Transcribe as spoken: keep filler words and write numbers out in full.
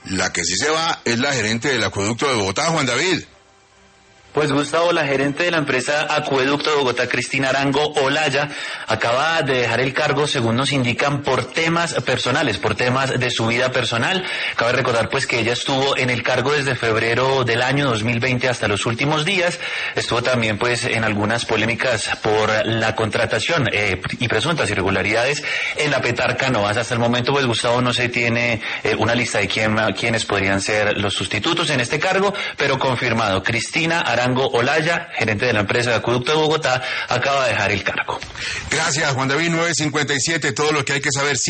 La que sí se va es la gerente del Acueducto de Bogotá, Juan David. Pues Gustavo, la gerente de la empresa Acueducto de Bogotá, Cristina Arango Olaya, acaba de dejar el cargo, según nos indican, por temas personales, por temas de su vida personal. Cabe recordar pues que ella estuvo en el cargo desde febrero del año dos mil veinte hasta los últimos días. Estuvo también pues en algunas polémicas por la contratación eh, y presuntas irregularidades en la Petarca Novas. Hasta el momento pues Gustavo no se tiene eh, una lista de quién, quiénes podrían ser los sustitutos en este cargo, pero confirmado, Cristina Arango Olaya, gerente de la empresa de Acueducto de Bogotá, acaba de dejar el cargo. Gracias, Juan David. nueve cincuenta y siete, todo lo que hay que saber.